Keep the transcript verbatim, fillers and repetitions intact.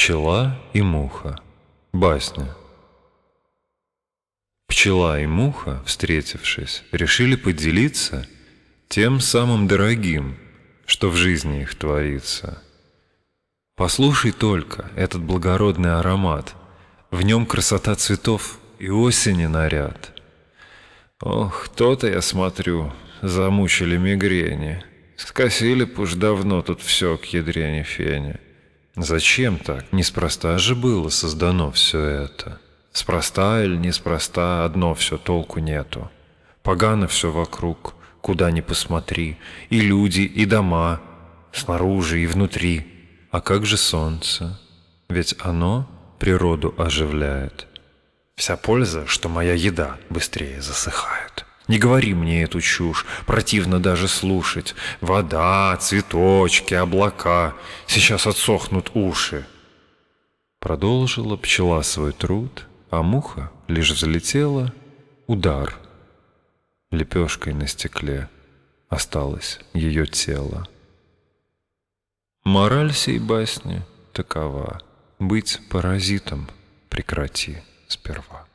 Пчела и муха. Басня. Пчела и муха, встретившись, решили поделиться тем самым дорогим, что в жизни их творится. Послушай только этот благородный аромат, в нем красота цветов и осени наряд. Ох, то-то, я смотрю, замучили мигрени, скосили б уж давно тут все к ядрене фене. Зачем так? Неспроста же было создано все это. Спроста или неспроста, одно все, толку нету. Погано все вокруг, куда ни посмотри, и люди, и дома, снаружи и внутри. А как же солнце? Ведь оно природу оживляет. Вся польза, что моя еда быстрее засыхает. Не говори мне эту чушь, противно даже слушать. Вода, цветочки, облака, сейчас отсохнут уши. Продолжила пчела свой труд, а муха лишь взлетела, удар. Лепешкой на стекле осталось ее тело. Мораль сей басни такова: быть паразитом прекрати сперва.